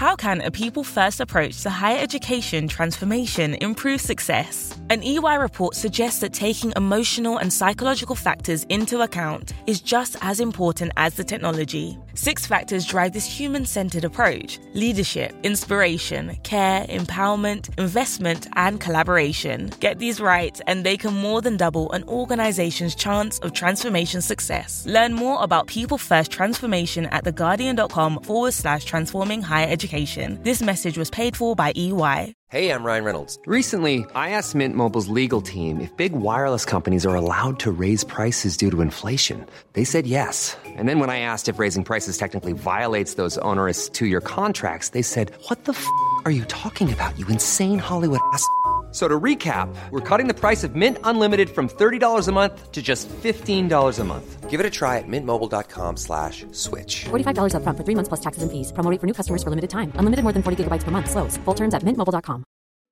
How can a people-first approach to higher education transformation improve success? An EY report suggests that taking emotional and psychological factors into account is just as important as the technology. 6 factors drive this human-centered approach: leadership, inspiration, care, empowerment, investment, and collaboration. Get these right, and they can more than double an organization's chance of transformation success. Learn more about people-first transformation at theguardian.com/transforming higher education. This message was paid for by EY. Hey, I'm Ryan Reynolds. Recently, I asked Mint Mobile's legal team if big wireless companies are allowed to raise prices due to inflation. They said yes. And then when I asked if raising prices technically violates those onerous 2-year contracts, they said, "What the f*** are you talking about, you insane Hollywood ass?" So to recap, we're cutting the price of Mint Unlimited from $30 a month to just $15 a month. Give it a try at mintmobile.com/switch. $45 up front for 3 months plus taxes and fees. Promo rate for new customers for limited time. Unlimited more than 40 gigabytes per month. Slows full terms at mintmobile.com.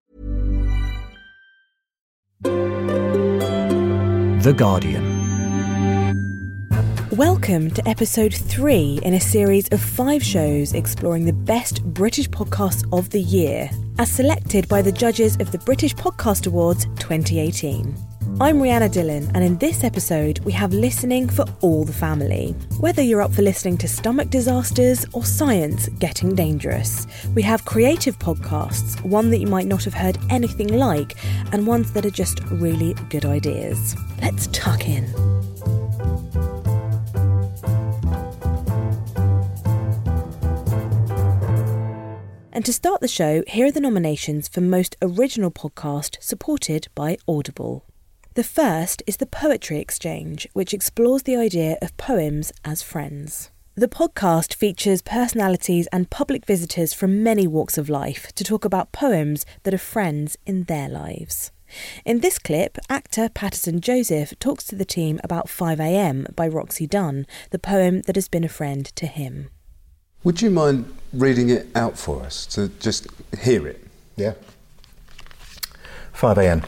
The Guardian. Welcome to episode 3 in a series of 5 shows exploring the best British podcasts of the year, as selected by the judges of the British Podcast Awards 2018. I'm Rhianna Dillon, and in this episode we have listening for all the family. Whether you're up for listening to stomach disasters or science getting dangerous, we have creative podcasts, one that you might not have heard anything like, and ones that are just really good ideas. Let's tuck in. And to start the show, here are the nominations for Most Original Podcast supported by Audible. The first is The Poetry Exchange, which explores the idea of poems as friends. The podcast features personalities and public visitors from many walks of life to talk about poems that are friends in their lives. In this clip, actor Patterson Joseph talks to the team about 5am by Roxy Dunn, the poem that has been a friend to him. Would you mind reading it out for us, to just hear it? Yeah. 5am.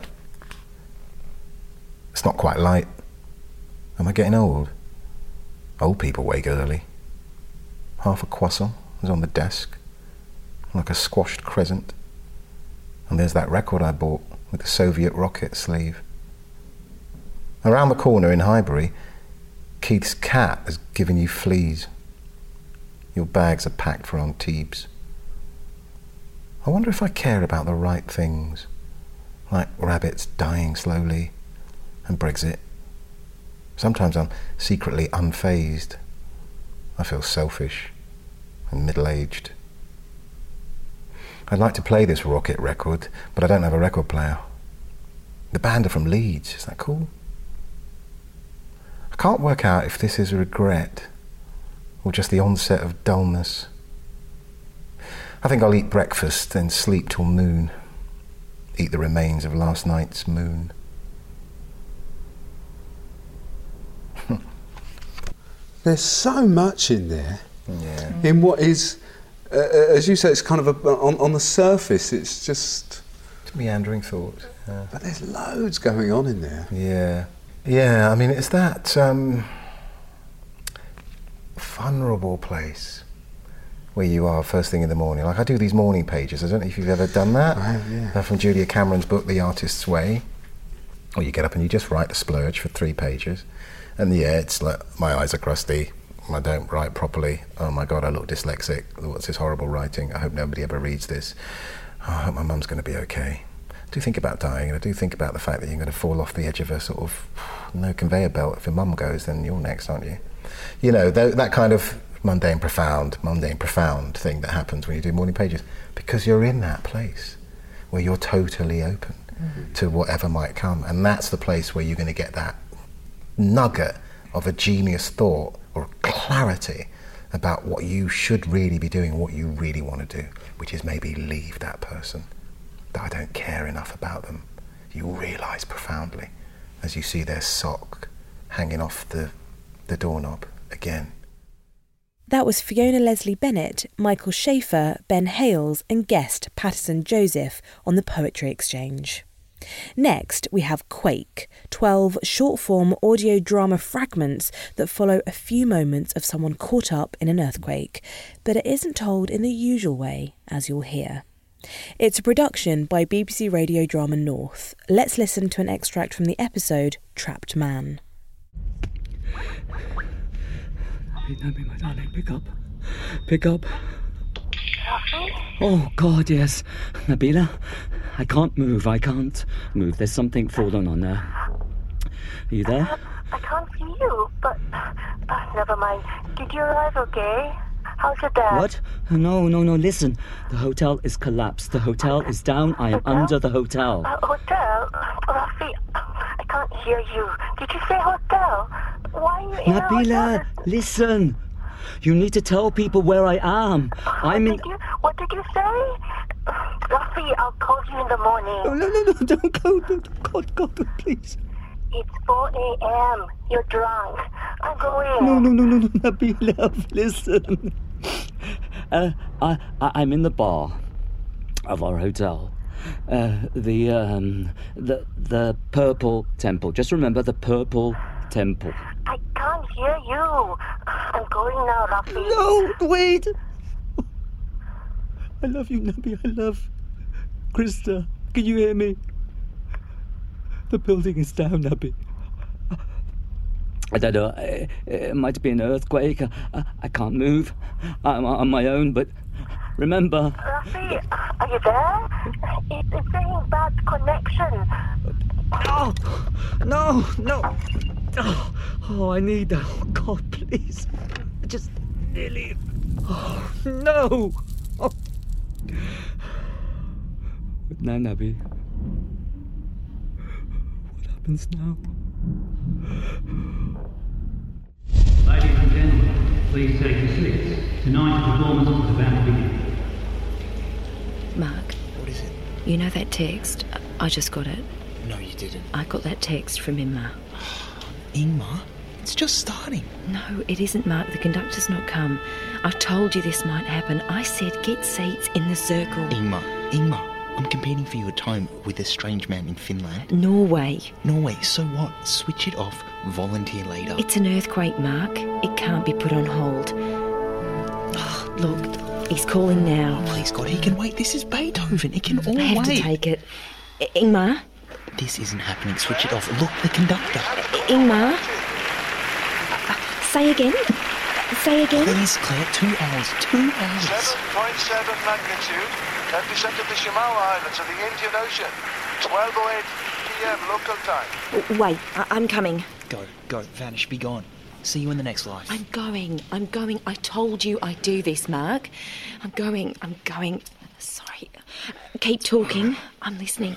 It's not quite light. Am I getting old? Old people wake early. Half a croissant is on the desk, like a squashed crescent. And there's that record I bought with the Soviet rocket sleeve. Around the corner in Highbury, Keith's cat has given you fleas. Your bags are packed for Antibes. I wonder if I care about the right things, like rabbits dying slowly and Brexit. Sometimes I'm secretly unfazed. I feel selfish and middle-aged. I'd like to play this rocket record, but I don't have a record player. The band are from Leeds, is that cool? I can't work out if this is regret or just the onset of dullness. I think I'll eat breakfast, then sleep till noon. Eat the remains of last night's moon. There's so much in there. Yeah. In what is, as you say, it's kind of on the surface, it's just... It's a meandering thought. But there's loads going on in there. Yeah. Yeah, I mean, it's that vulnerable place where you are first thing in the morning. Like I do these morning pages. I don't know if you've ever done that. I have, yeah. They're from Julia Cameron's book, The Artist's Way. Or you get up and you just write a splurge for 3 pages. And yeah, it's like, my eyes are crusty. I don't write properly. Oh my God, I look dyslexic. What's this horrible writing? I hope nobody ever reads this. Oh, I hope my mum's going to be okay. I do think about dying, and I do think about the fact that you're going to fall off the edge of a sort of no conveyor belt. If your mum goes, then you're next, aren't you? You know, that kind of mundane profound thing that happens when you do morning pages, because you're in that place where you're totally open to whatever might come. And that's the place where you're going to get that nugget of a genius thought or clarity about what you should really be doing, what you really want to do, which is maybe leave that person, that I don't care enough about them. You realise profoundly as you see their sock hanging off the doorknob again. That was Fiona Leslie Bennett, Michael Schaefer, Ben Hales and guest Patterson Joseph on The Poetry Exchange. Next, we have Quake, 12 short-form audio drama fragments that follow a few moments of someone caught up in an earthquake, but it isn't told in the usual way, as you'll hear. It's a production by BBC Radio Drama North. Let's listen to an extract from the episode Trapped Man. Nabi, my darling, pick up. Pick up. Oh, God, yes. Nabila, I can't move. There's something fallen on there. Are you there? I can't see you, but never mind. Did you arrive okay? How's your dad? What? No, listen. The hotel is collapsed. The hotel is down. I am under the hotel. Hotel? Rafi, I can't hear you. Did you say hotel? Why are you in a Nabila, hotel? listen. You need to tell people where I am. What did you say? Rafi, I'll call you in the morning. No, don't go. God, please. It's 4 a.m. You're drunk. I'm going. No, Nabila, listen. I'm in the bar of our hotel. The Purple Temple. Just remember the Purple Temple. I can't hear you. I'm going now, Rafi. No, wait. I love you, Nabi. I love Krista. Can you hear me? The building is down, Nabi. I don't know. It might be an earthquake. I can't move. I'm on my own, but remember... Rafi, are you there? It's saying bad connection. No. Oh, I need that. Oh, God, please. Just nearly... Oh, no. Oh. But now, Nabi, what happens now? Ladies and gentlemen, please take your seats. Tonight's performance is about to begin. Mark. What is it? You know that text? I just got it. No, you didn't. I got that text from Ingmar. Ingmar? It's just starting. No, it isn't, Mark. The conductor's not come. I told you this might happen. I said get seats in the circle. Ingmar, I'm competing for you at home with a strange man in Finland. Norway, so what? Switch it off. Volunteer later. It's an earthquake, Mark. It can't be put on hold. Oh, look, he's calling now. Oh, please, God, he can wait. This is Beethoven. It can all wait. I have to take it. Ingmar? This isn't happening. Switch it off. Look, the conductor. Ingmar? Say again. Please, Claire. 2 hours. 2 hours. 7.7 magnitude. Epicenter the Shimao Islands of the Indian Ocean. 12:08 p.m. local time. Wait, I'm coming. Go. Vanish. Be gone. See you in the next life. I'm going. I told you I'd do this, Mark. I'm going. Sorry. Keep talking. I'm listening.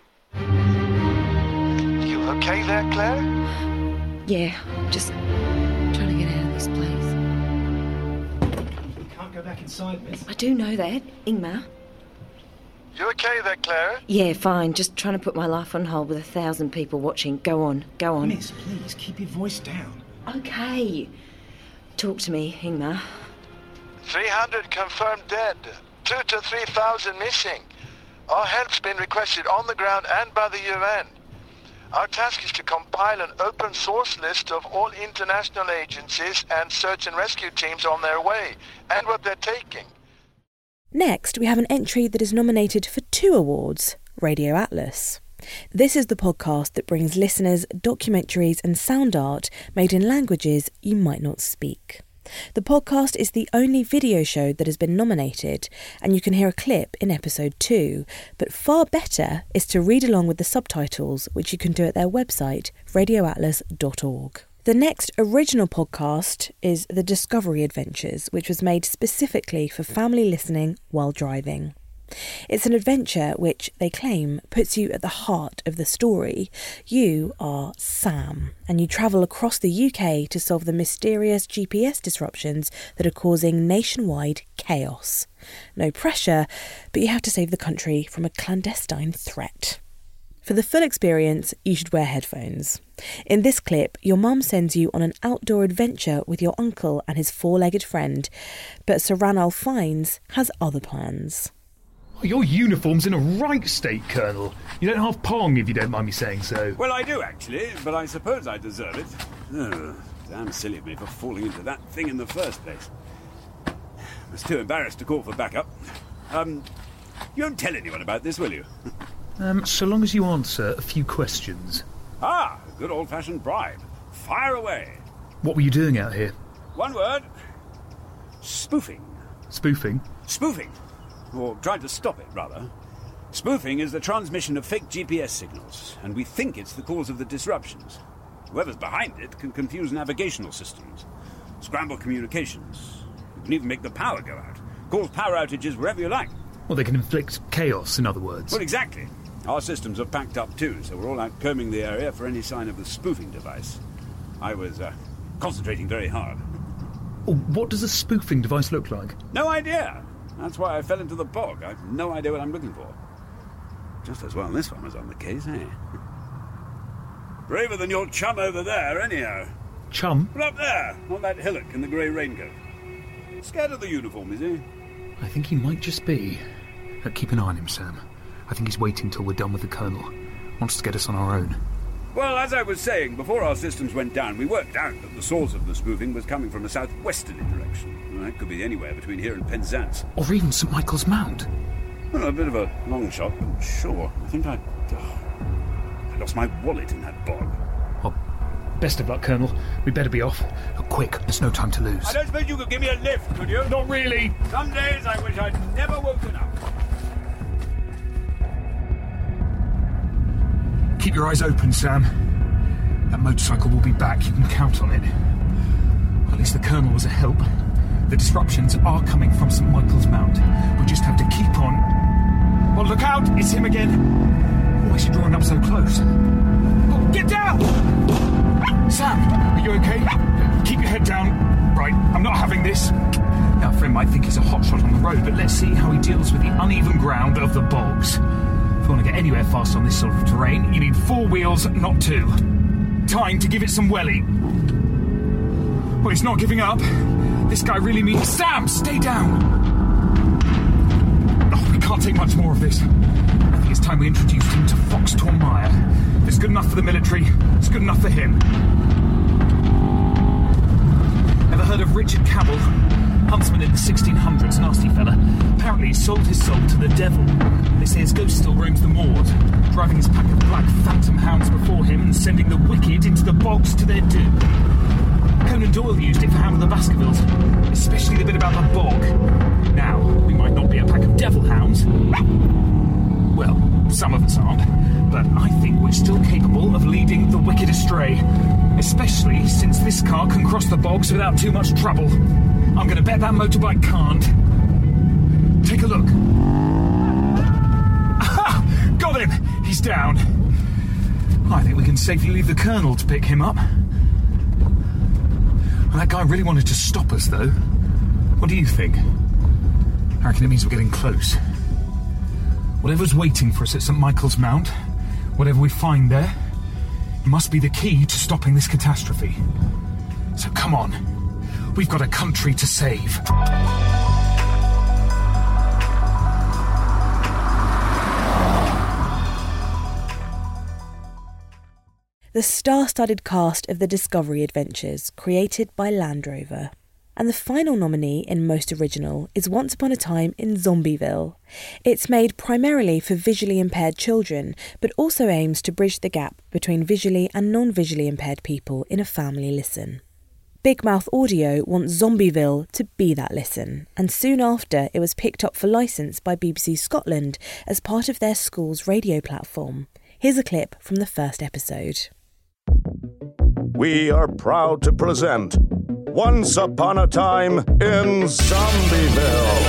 You okay there, Claire? Yeah, just trying to get out of this place. You can't go back inside, miss. I do know that, Ingmar. You okay there, Claire? Yeah, fine. Just trying to put my life on hold with 1,000 people watching. Go on. Miss, please, keep your voice down. Okay. Talk to me, Ingmar. 300 confirmed dead. 2,000 to 3,000 missing. Our help's been requested on the ground and by the UN. Our task is to compile an open source list of all international agencies and search and rescue teams on their way and what they're taking. Next, we have an entry that is nominated for 2 awards, Radio Atlas. This is the podcast that brings listeners documentaries and sound art made in languages you might not speak. The podcast is the only video show that has been nominated, and you can hear a clip in episode 2, but far better is to read along with the subtitles, which you can do at their website, radioatlas.org. The next original podcast is The Discovery Adventures, which was made specifically for family listening while driving. It's an adventure which, they claim, puts you at the heart of the story. You are Sam, and you travel across the UK to solve the mysterious GPS disruptions that are causing nationwide chaos. No pressure, but you have to save the country from a clandestine threat. For the full experience, you should wear headphones. In this clip, your mum sends you on an outdoor adventure with your uncle and his 4-legged friend, but Sir Ranulph Fiennes has other plans. Oh, your uniform's in a right state, Colonel. You don't half pong, if you don't mind me saying so. Well, I do, actually, but I suppose I deserve it. Oh, damn silly of me for falling into that thing in the first place. I was too embarrassed to call for backup. You won't tell anyone about this, will you? So long as you answer a few questions. Ah, good old-fashioned bribe. Fire away. What were you doing out here? One word. Spoofing. Spoofing? Spoofing. Or trying to stop it, rather. Spoofing is the transmission of fake GPS signals, and we think it's the cause of the disruptions. Whoever's behind it can confuse navigational systems, scramble communications. You can even make the power go out, cause power outages wherever you like. Well, they can inflict chaos, in other words. Well, exactly. Our systems are packed up too, so we're all out combing the area for any sign of the spoofing device. I was concentrating very hard. Oh, what does a spoofing device look like? No idea. That's why I fell into the bog. I've no idea what I'm looking for. Just as well this one was on the case, eh? Braver than your chum over there, anyhow. Chum? Well, up there, on that hillock in the grey raincoat. Scared of the uniform, is he? I think he might just be. Keep an eye on him, Sam. I think he's waiting till we're done with the Colonel. Wants to get us on our own. Well, as I was saying, before our systems went down, we worked out that the source of the spoofing was coming from a southwesterly direction. Well, that could be anywhere between here and Penzance. Or even St. Michael's Mount. Well, a bit of a long shot, but sure. I think I lost my wallet in that bog. Well, best of luck, Colonel. We better be off. Quick, there's no time to lose. I don't suppose you could give me a lift, could you? Not really. Some days I wish I'd never woken up. Keep your eyes open, Sam. That motorcycle will be back. You can count on it. Well, at least the Colonel was a help. The disruptions are coming from St. Michael's Mount. We just have to keep on. Well, look out! It's him again. Why is he drawing up so close? Oh, get down! Sam, are you okay? Keep your head down. Right, I'm not having this. Now, a friend might think he's a hotshot on the road, but let's see how he deals with the uneven ground of the bogs. If you want to get anywhere fast on this sort of terrain, you need 4 wheels, not 2. Time to give it some welly. Well, he's not giving up. This guy really means... Sam, stay down! Oh, we can't take much more of this. I think it's time we introduced him to Fox Tormire. If it's good enough for the military, it's good enough for him. Ever heard of Richard Cabell? Huntsman in the 1600s, nasty fella. Apparently he sold his soul to the devil. They say his ghost still roams the moors, driving his pack of black phantom hounds before him and sending the wicked into the bogs to their doom. Conan Doyle used it for Hound of the Baskervilles, especially the bit about the bog. Now, we might not be a pack of devil hounds. Well, some of us aren't, but I think we're still capable of leading the wicked astray, especially since this car can cross the bogs without too much trouble. I'm going to bet that motorbike can't. Take a look. Aha! Got him! He's down. I think we can safely leave the Colonel to pick him up. Well, that guy really wanted to stop us, though. What do you think? I reckon it means we're getting close. Whatever's waiting for us at St. Michael's Mount, whatever we find there, it must be the key to stopping this catastrophe. So come on. We've got a country to save. The star-studded cast of the Discovery Adventures, created by Land Rover. And the final nominee in Most Original is Once Upon a Time in Zombieville. It's made primarily for visually impaired children, but also aims to bridge the gap between visually and non-visually impaired people in a family listen. Big Mouth Audio wants Zombieville to be that listen, and soon after it was picked up for licence by BBC Scotland as part of their school's radio platform. Here's a clip from the first episode. We are proud to present Once Upon a Time in Zombieville.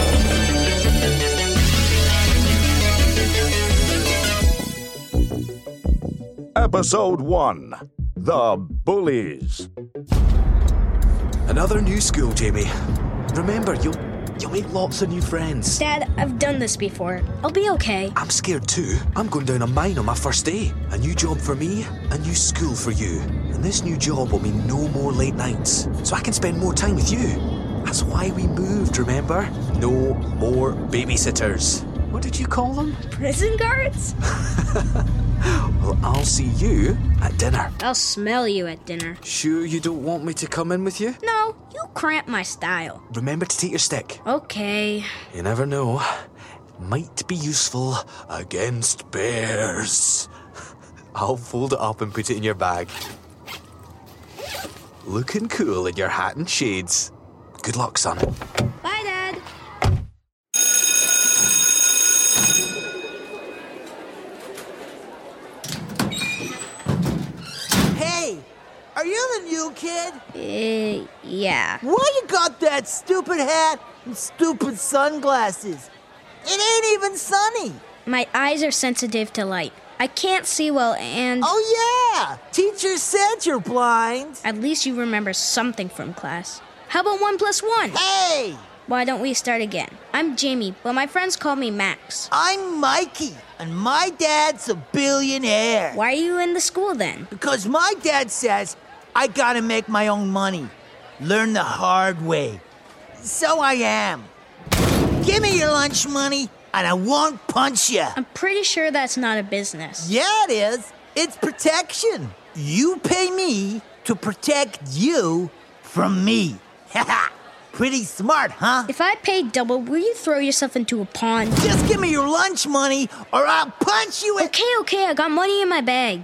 Episode 1, The Bullies. Another new school, Jamie. Remember, you'll make lots of new friends. Dad, I've done this before. I'll be okay. I'm scared too. I'm going down a mine on my first day. A new job for me, a new school for you. And this new job will mean no more late nights, so I can spend more time with you. That's why we moved, remember? No more babysitters. What did you call them? Prison guards? Well, I'll see you at dinner. I'll smell you at dinner. Sure you don't want me to come in with you? No, you cramp my style. Remember to take your stick. Okay. You never know. Might be useful against bears. I'll fold it up and put it in your bag. Looking cool in your hat and shades. Good luck, son. Bye, Dad. Hey, are you the new kid? Yeah. Why you got that stupid hat and stupid sunglasses? It ain't even sunny. My eyes are sensitive to light. I can't see well and... Oh, yeah! Teacher said you're blind. At least you remember something from class. How about 1 + 1? Hey! Why don't we start again? I'm Jamie, but my friends call me Max. I'm Mikey, and my dad's a billionaire. Why are you in the school then? Because my dad says I gotta make my own money. Learn the hard way. So I am. Give me your lunch money, and I won't punch you. I'm pretty sure that's not a business. Yeah, it is. It's protection. You pay me to protect you from me. Haha. Pretty smart, huh? If I paid double, will you throw yourself into a pond? Just give me your lunch money, or I'll punch you in... Okay, I got money in my bag.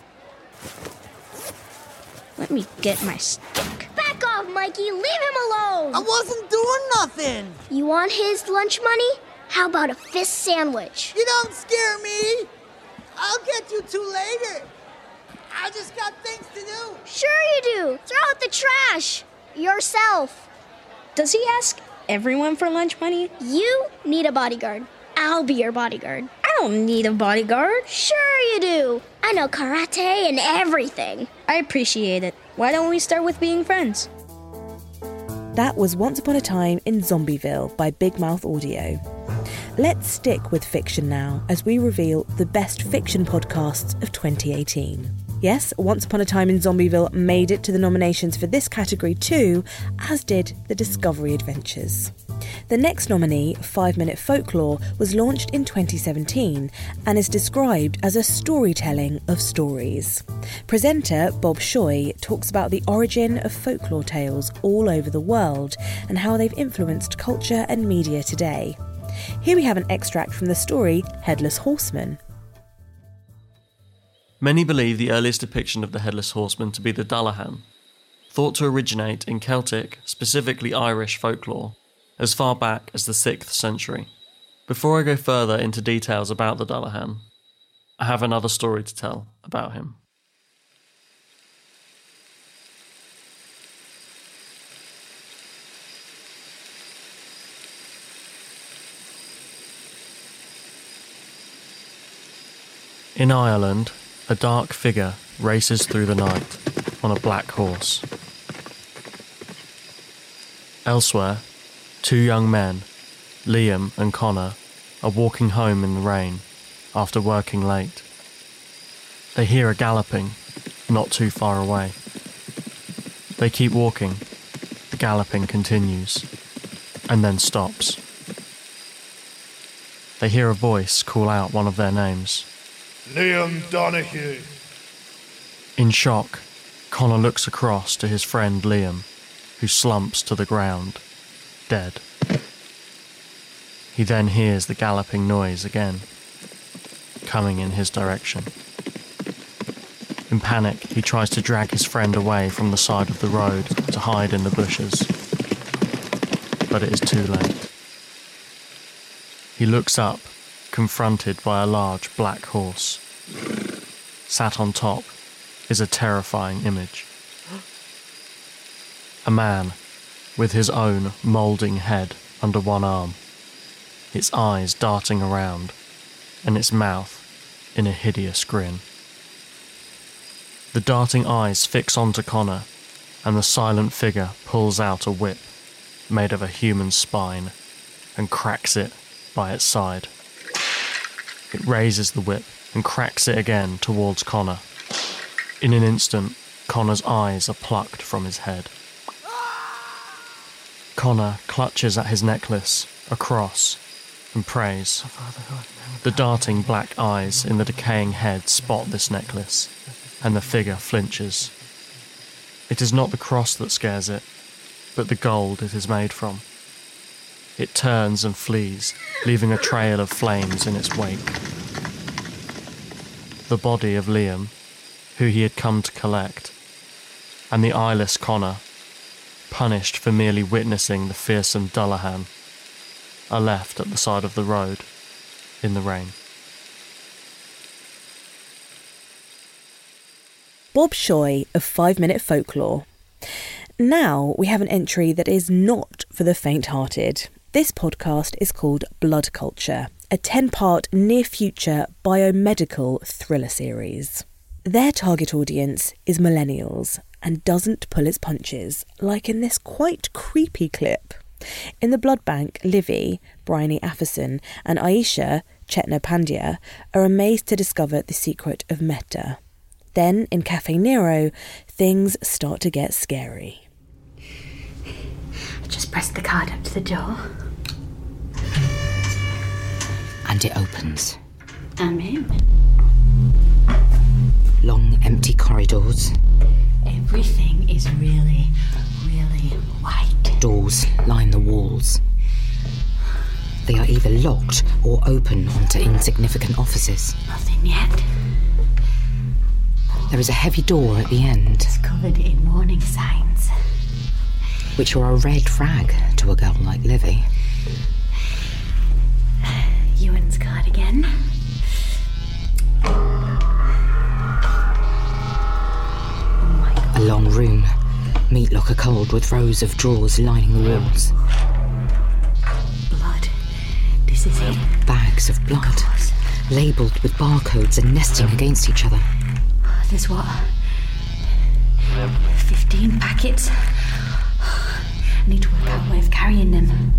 Let me get my stick. Back off, Mikey. Leave him alone. I wasn't doing nothing. You want his lunch money? How about a fist sandwich? You don't scare me. I'll get you two later. I just got things to do. Sure you do. Throw out the trash. Yourself. Does he ask everyone for lunch money? You need a bodyguard. I'll be your bodyguard. I don't need a bodyguard. Sure you do. I know karate and everything. I appreciate it. Why don't we start with being friends? That was Once Upon a Time in Zombieville by Big Mouth Audio. Let's stick with fiction now as we reveal the best fiction podcasts of 2018. Yes, Once Upon a Time in Zombieville made it to the nominations for this category too, as did The Discovery Adventures. The next nominee, 5 Minute Folklore, was launched in 2017 and is described as a storytelling of stories. Presenter Bob Shoy talks about the origin of folklore tales all over the world and how they've influenced culture and media today. Here we have an extract from the story Headless Horseman. Many believe the earliest depiction of the Headless Horseman to be the Dullahan, thought to originate in Celtic, specifically Irish folklore, as far back as the 6th century. Before I go further into details about the Dullahan, I have another story to tell about him. In Ireland, a dark figure races through the night on a black horse. Elsewhere, 2 young men, Liam and Connor, are walking home in the rain after working late. They hear a galloping not too far away. They keep walking. The galloping continues and then stops. They hear a voice call out one of their names. Liam Donahue. In shock, Connor looks across to his friend Liam, who slumps to the ground, dead. He then hears the galloping noise again, coming in his direction. In panic, he tries to drag his friend away from the side of the road to hide in the bushes, but it is too late. He looks up, confronted by a large black horse. Sat on top is a terrifying image. A man with his own moulding head under one arm, its eyes darting around, and its mouth in a hideous grin. The darting eyes fix onto Connor, and the silent figure pulls out a whip made of a human spine and cracks it by its side. It raises the whip and cracks it again towards Connor. In an instant, Connor's eyes are plucked from his head. Connor clutches at his necklace, a cross, and prays. The darting black eyes in the decaying head spot this necklace, and the figure flinches. It is not the cross that scares it, but the gold it is made from. It turns and flees, leaving a trail of flames in its wake. The body of Liam, who he had come to collect, and the eyeless Connor, punished for merely witnessing the fearsome Dullahan, are left at the side of the road in the rain. Bob Shoy of 5 Minute Folklore. Now we have an entry that is not for the faint-hearted. This podcast is called Blood Culture, a 10-part near-future biomedical thriller series. Their target audience is millennials and doesn't pull its punches, like in this quite creepy clip. In the blood bank, Livy, Bryony Afferson, and Aisha, Chetna Pandya, are amazed to discover the secret of meta. Then, in Cafe Nero, things start to get scary. Just press the card up to the door. And it opens. I'm in. Long, empty corridors. Everything is really, really white. Doors line the walls. They are either locked or open onto insignificant offices. Nothing yet. There is a heavy door at the end. It's covered in warning signs. Which are a red flag to a girl like Livy. Ewan's card again. A long room, meat locker cold with rows of drawers lining the walls. Blood. This is it. Bags of blood, labelled with barcodes and nesting against each other. There's what? 15 packets. I need to work out a way of carrying them.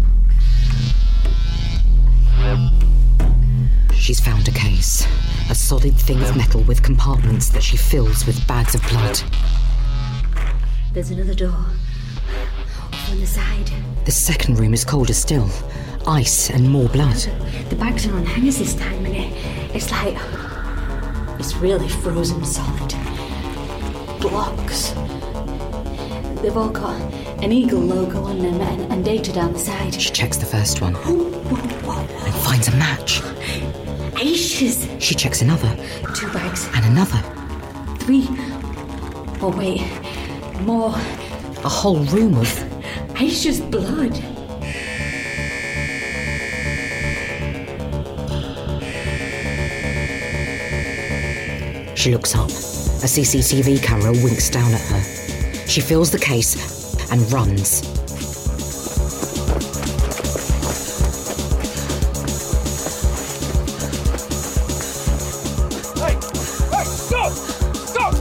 She's found a case. A solid thing of metal with compartments that she fills with bags of blood. There's another door. Off on the side. The second room is colder still. Ice and more blood. The bags are on hangers this time, and it's like... It's really frozen solid. Blocks. They've all got an eagle logo on them and data down the side. She checks the first one. And finds a match. Aisha's. She checks another. 2 bags. And another. 3. Oh, wait. More. A whole room of... Aisha's blood. She looks up. A CCTV camera winks down at her. She fills the case and runs. Hey! Hey! Stop! Stop!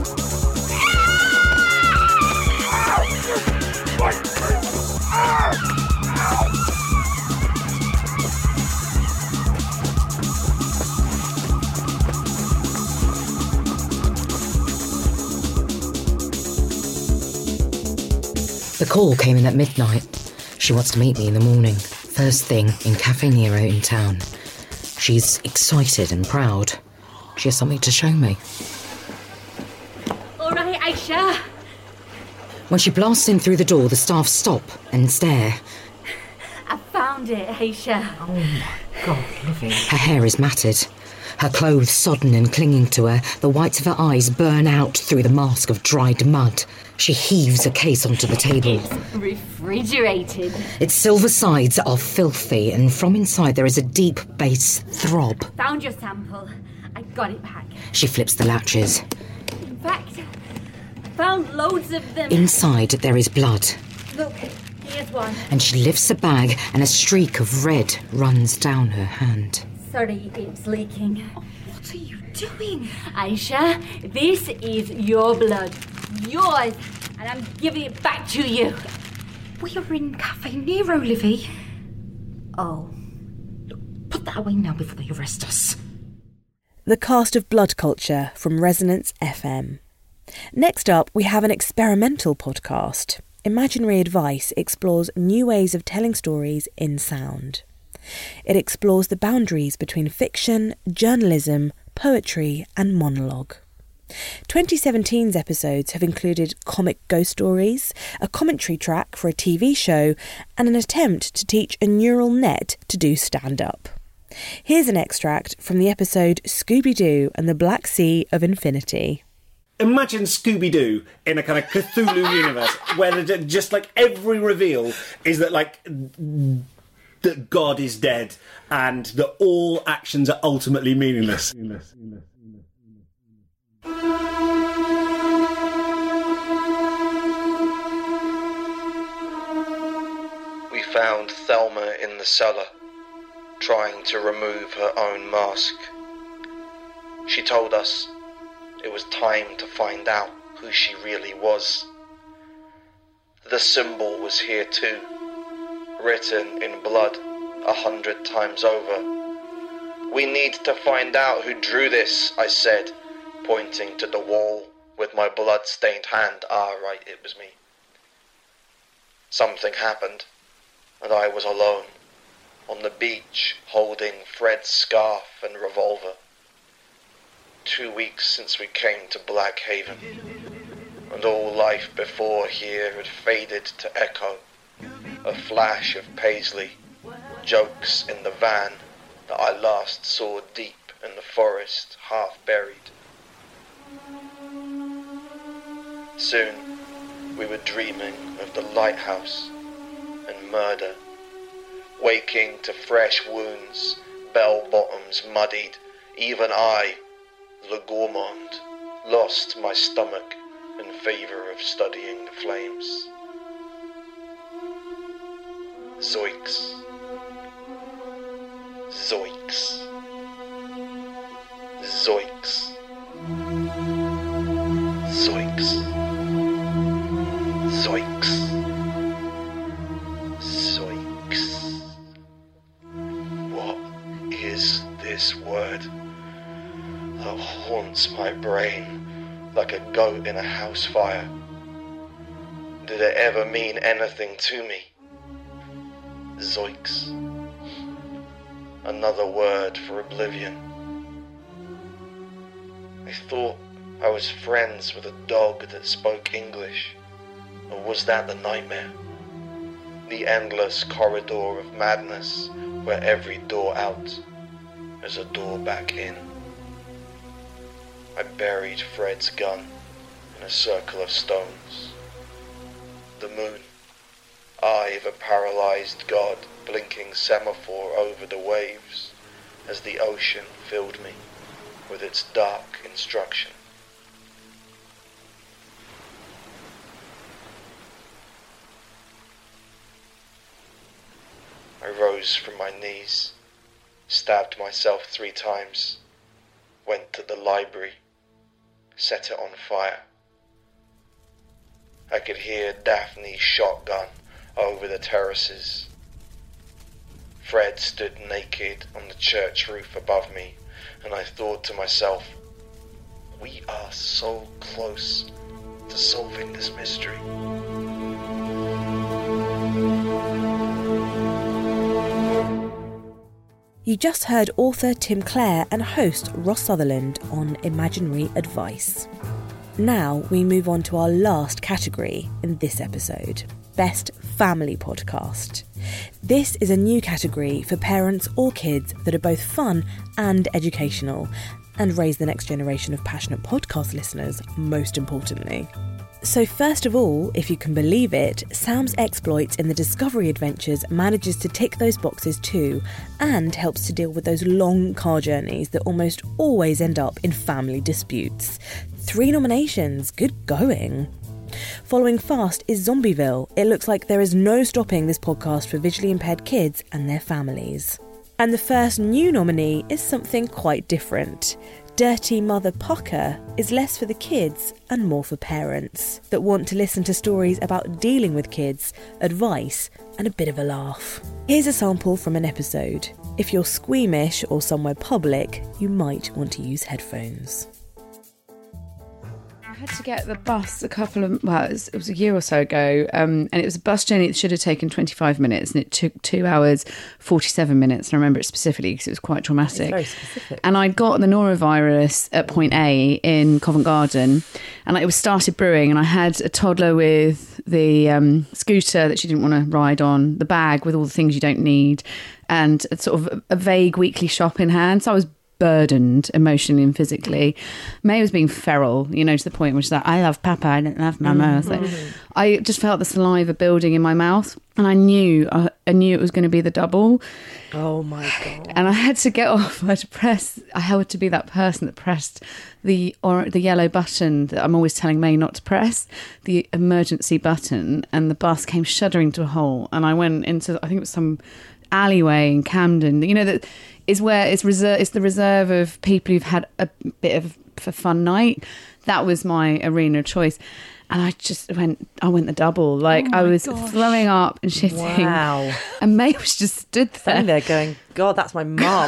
The call came in at midnight. She wants to meet me in the morning, first thing in Cafe Nero in town. She's excited and proud. She has something to show me. All right, Aisha. When she blasts in through the door, the staff stop and stare. I found it, Aisha. Oh my God, Livy. Her hair is matted. Her clothes sodden and clinging to her. The whites of her eyes burn out through the mask of dried mud. She heaves a case onto the table. It's refrigerated. Its silver sides are filthy, and from inside there is a deep bass throb. Found your sample. I got it back. She flips the latches. In fact, I found loads of them. Inside there is blood. Look, here's one. And she lifts a bag and a streak of red runs down her hand. Sorry, it's leaking. Oh, what are you doing? Aisha, this is your blood. Yours. And I'm giving it back to you. We are in Cafe Nero, Livy. Oh. Look, put that away now before they arrest us. The cast of Blood Culture from Resonance FM. Next up, we have an experimental podcast. Imaginary Advice explores new ways of telling stories in sound. It explores the boundaries between fiction, journalism, poetry and monologue. 2017's episodes have included comic ghost stories, a commentary track for a TV show, and an attempt to teach a neural net to do stand-up. Here's an extract from the episode Scooby-Doo and the Black Sea of Infinity. Imagine Scooby-Doo in a kind of Cthulhu universe where just like every reveal is that like that God is dead and that all actions are ultimately meaningless. We found Thelma in the cellar, trying to remove her own mask. She told us it was time to find out who she really was. The symbol was here too, written in blood 100 times over. We need to find out who drew this, I said, pointing to the wall with my blood-stained hand. Ah, right, it was me. Something happened, and I was alone, on the beach, holding Fred's scarf and revolver. 2 weeks since we came to Black Haven, and all life before here had faded to echo. A flash of Paisley, jokes in the van that I last saw deep in the forest, half buried. Soon we were dreaming of the lighthouse and murder, waking to fresh wounds, bell-bottoms muddied. Even I, the gourmand, lost my stomach in favour of studying the flames. Zoinks. Zoinks. Zoinks. Zoinks. Zoinks. Zoinks. What is this word that haunts my brain like a goat in a house fire? Did it ever mean anything to me? Zoinks. Another word for oblivion. I thought I was friends with a dog that spoke English. Or was that the nightmare? The endless corridor of madness where every door out is a door back in. I buried Fred's gun in a circle of stones. The moon, eye of a paralyzed god, blinking semaphore over the waves as the ocean filled me with its dark instruction. I rose from my knees, stabbed myself 3 times, went to the library, set it on fire. I could hear Daphne's shotgun over the terraces. Fred stood naked on the church roof above me, and I thought to myself, we are so close to solving this mystery. You just heard author Tim Clare and host Ross Sutherland on Imaginary Advice. Now we move on to our last category in this episode, Best Family Podcast. This is a new category for parents or kids that are both fun and educational, and raise the next generation of passionate podcast listeners, most importantly. So first of all, if you can believe it, Sam's exploits in the Discovery Adventures manages to tick those boxes too, and helps to deal with those long car journeys that almost always end up in family disputes. 3 nominations, good going. Following fast is Zombieville. It looks like there is no stopping this podcast for visually impaired kids and their families. And the first new nominee is something quite different. Dirty Mother Pucker is less for the kids and more for parents that want to listen to stories about dealing with kids, advice, and a bit of a laugh. Here's a sample from an episode. If you're squeamish or somewhere public, you might want to use headphones. had to get the bus it was a year or so ago, and it was a bus journey that should have taken 25 minutes, and it took 2 hours 47 minutes. And I remember it specifically because it was quite traumatic. It's very specific. And I'd got the norovirus at Point A in Covent Garden, and it was started brewing, and I had a toddler with the scooter that she didn't want to ride on, the bag with all the things you don't need, and a sort of a vague weekly shop in hand. So I was burdened emotionally and physically. May was being feral, to the point where she's like, I love Papa, I don't love Mama. I just felt the saliva building in my mouth, and I knew it was going to be the double. Oh my God. And I had to get off. I had to be that person that pressed the yellow button that I'm always telling May not to press, the emergency button, and the bus came shuddering to a halt, and I went into, I think it was some alleyway in Camden, that is where it's the reserve of people who've had a bit of a fun night. That was my arena of choice. And I went the double. I was throwing up and shitting. Wow. And May was just stood there. And they're going, God, that's my mum.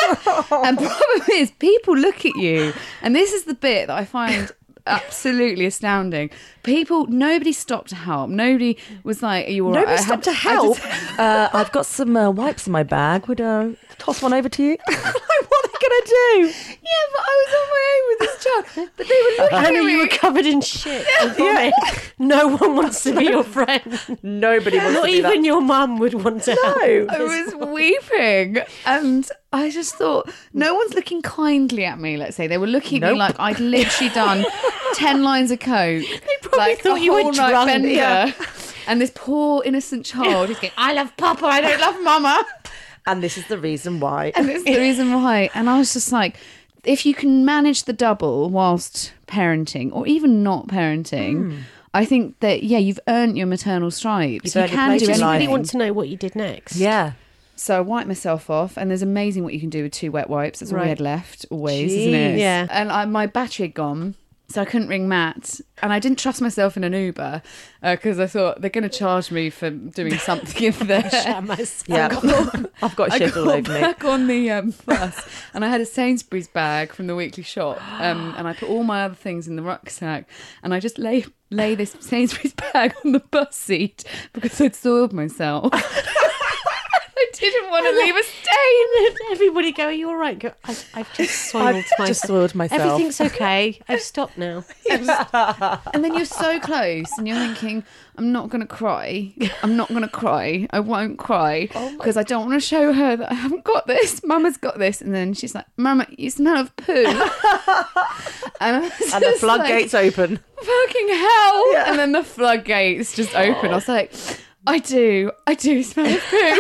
And the problem is, people look at you. And this is the bit that I find absolutely astounding. Nobody stopped to help. Nobody was like, are you all right? Nobody stopped to help? I've got some wipes in my bag. Would toss one over to you? What are they going to do? Yeah, but I was on my own with this child. But they were looking at me. You were covered in shit. Yeah. No one wants to be your friend. Nobody wants to be that. Not even your mum would want to help. No. I was weeping. And I just thought, no one's looking kindly at me, let's say. They were looking at me like I'd literally done 10 lines of coke. They probably thought you were drunk. Yeah. And this poor innocent child is going, I love Papa, I don't love Mama. And this is the reason why. And I was just like, if you can manage the double whilst parenting, or even not parenting, I think that, you've earned your maternal stripes. You can do anything. I really want to know what you did next. Yeah. So I wiped myself off, and there's amazing what you can do with 2 wet wipes. That's all we had left, always, isn't it? Yeah. And my battery had gone, so I couldn't ring Matt. And I didn't trust myself in an Uber because I thought they're going to charge me for doing something in there. I've got shit all over me. I got back on the bus, and I had a Sainsbury's bag from the weekly shop, and I put all my other things in the rucksack, and I just lay this Sainsbury's bag on the bus seat because I'd soiled myself. I didn't want to leave a stain. Everybody go, are you all right? Go, I've just soiled myself. Everything's okay. I've stopped now. And then you're so close and you're thinking, I'm not going to cry. I won't cry because I don't want to show her that I haven't got this. Mama's got this. And then she's like, Mama, you smell of poo. and the floodgates open. Fucking hell. Yeah. And then the floodgates just open. I was like, I do smell of poo.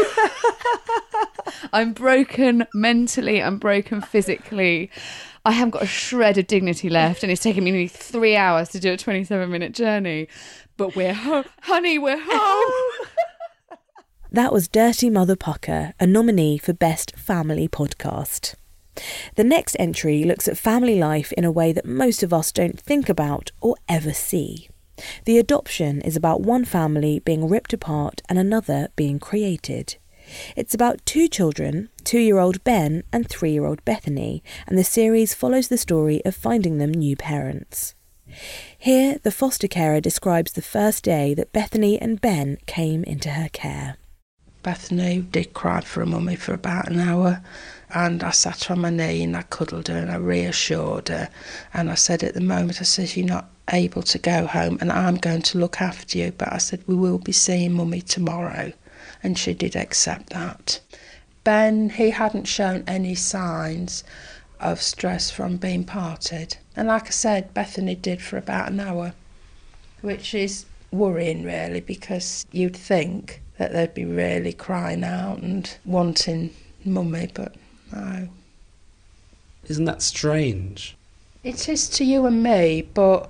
I'm broken mentally, I'm broken physically. I haven't got a shred of dignity left, and it's taken me nearly 3 hours to do a 27-minute journey. But we're home. Honey, we're home. That was Dirty Mother Pucker, a nominee for Best Family Podcast. The next entry looks at family life in a way that most of us don't think about or ever see. The adoption is about one family being ripped apart and another being created. It's about 2 children, 2-year-old Ben and 3-year-old Bethany, and the series follows the story of finding them new parents. Here, the foster carer describes the first day that Bethany and Ben came into her care. Bethany did cry for her mummy for about an hour, and I sat her on my knee and I cuddled her and I reassured her, and I said at the moment, I said, you're not able to go home and I'm going to look after you, but I said we will be seeing mummy tomorrow, and she did accept that. Ben, he hadn't shown any signs of stress from being parted, and like I said, Bethany did for about an hour, which is worrying really, because you'd think that they'd be really crying out and wanting mummy, but no. Isn't that strange? It is to you and me, but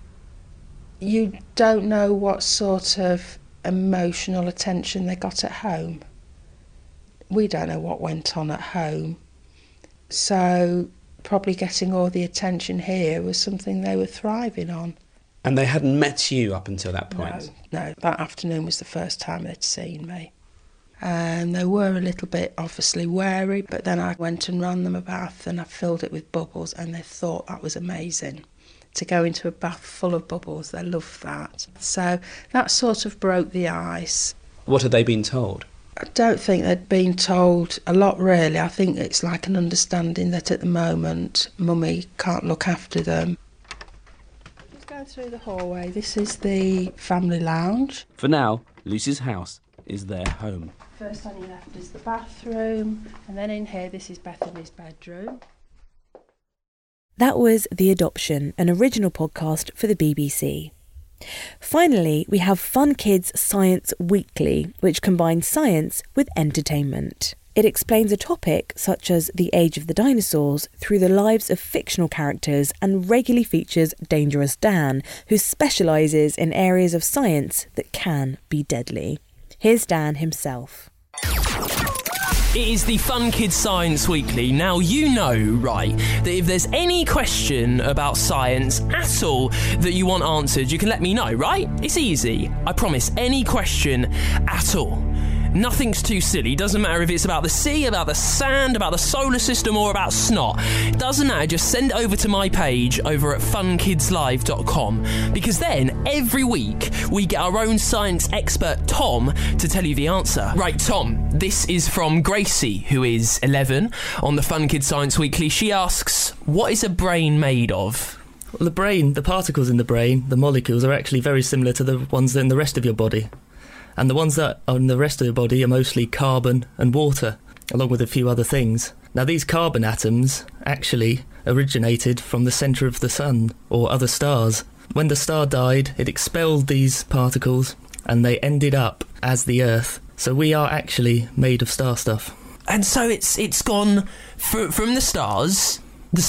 you don't know what sort of emotional attention they got at home. We don't know what went on at home. So probably getting all the attention here was something they were thriving on. And they hadn't met you up until that point? No, that afternoon was the first time they'd seen me. And they were a little bit obviously wary, but then I went and ran them a bath and I filled it with bubbles, and they thought that was amazing. to go into a bath full of bubbles. They love that. So that sort of broke the ice. What had they been told? I don't think they'd been told a lot, really. I think it's like an understanding that at the moment Mummy can't look after them. Let's go through the hallway. This is the family lounge. For now, Lucy's house is their home. First on your left is the bathroom, and then in here, this is Bethany's bedroom. That was The Adoption, an original podcast for the BBC. Finally, we have Fun Kids Science Weekly, which combines science with entertainment. It explains a topic such as the age of the dinosaurs through the lives of fictional characters and regularly features Dangerous Dan, who specialises in areas of science that can be deadly. Here's Dan himself. It is the Fun Kids Science Weekly. Now, you know, right, that if there's any question about science at all that you want answered, you can let me know, right? It's easy. I promise, any question at all. Nothing's too silly. Doesn't matter if it's about the sea, about the sand, about the solar system, or about snot. Doesn't matter. Just send it over to my page over at funkidslive.com, because then every week we get our own science expert Tom to tell you the answer. Right, Tom, this is from Gracie, who is 11, on the Fun Kids Science Weekly. She asks, what is a brain made of? Well, the brain, the particles in the brain, the molecules, are actually very similar to the ones in the rest of your body. And the ones that are in the rest of the body are mostly carbon and water, along with a few other things. Now, these carbon atoms actually originated from the centre of the sun or other stars. When the star died, it expelled these particles and they ended up as the Earth. So we are actually made of star stuff. And so it's gone from the stars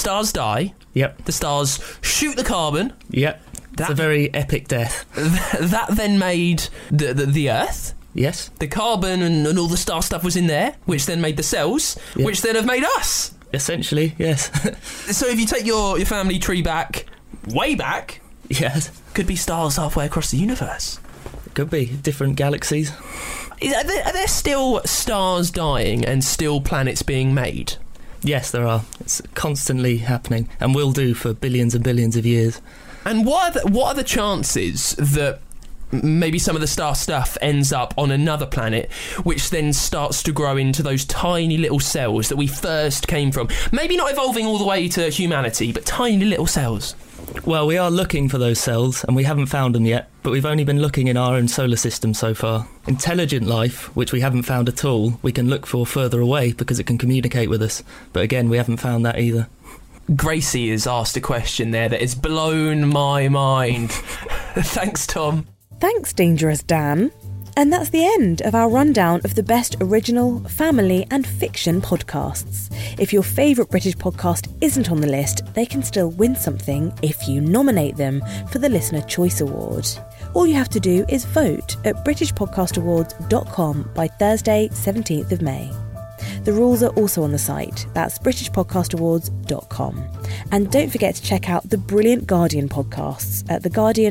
die. Yep. The stars shoot the carbon. Yep. It's a very epic death. That then made the Earth. Yes. The carbon and all the star stuff was in there, which then made the cells, which then have made us. Essentially, yes. So if you take your family tree back, way back... Yes. Could be stars halfway across the universe. It could be. Different galaxies. Are there still stars dying and still planets being made? Yes, there are. It's constantly happening and will do for billions and billions of years. And what are the chances that maybe some of the star stuff ends up on another planet, which then starts to grow into those tiny little cells that we first came from? Maybe not evolving all the way to humanity, but tiny little cells. Well, we are looking for those cells, and we haven't found them yet, but we've only been looking in our own solar system so far. Intelligent life, which we haven't found at all, we can look for further away because it can communicate with us. But again, we haven't found that either. Gracie has asked a question there that has blown my mind. Thanks, Tom. Thanks, Dangerous Dan. And that's the end of our rundown of the best original, family and fiction podcasts. If your favourite British podcast isn't on the list, they can still win something if you nominate them for the Listener Choice Award. All you have to do is vote at britishpodcastawards.com by Thursday, 17th of May. The rules are also on the site. That's britishpodcastawards.com. And don't forget to check out the brilliant Guardian podcasts at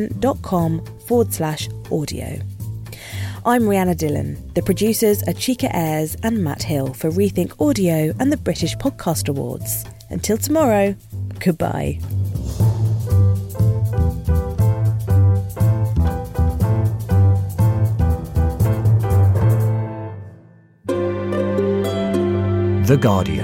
theguardian.com/audio. I'm Rhianna Dillon. The producers are Chika Ayres and Matt Hill for Rethink Audio and the British Podcast Awards. Until tomorrow, goodbye. The Guardian.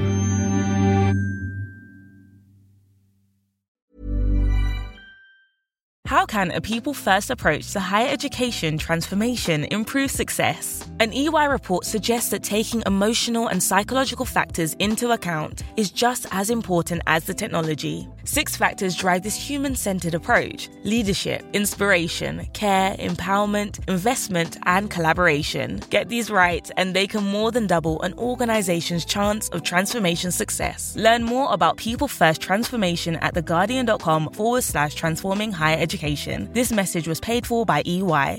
How can a people-first approach to higher education transformation improve success? An EY report suggests that taking emotional and psychological factors into account is just as important as the technology. 6 factors drive this human-centered approach: leadership, inspiration, care, empowerment, investment, and collaboration. Get these right, and they can more than double an organization's chance of transformation success. Learn more about people-first transformation at theguardian.com/transforming higher education. This message was paid for by EY.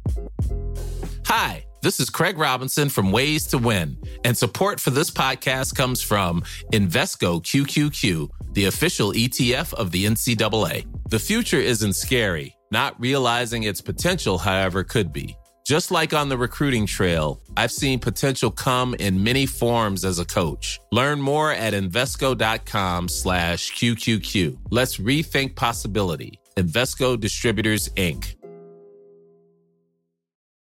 Hi, this is Craig Robinson from Ways to Win, and support for this podcast comes from Invesco QQQ, the official ETF of the NCAA. The future isn't scary. Not realizing its potential, however, could be. Just like on the recruiting trail, I've seen potential come in many forms as a coach. Learn more at Invesco.com/QQQ. Let's rethink possibility. Invesco Distributors, Inc.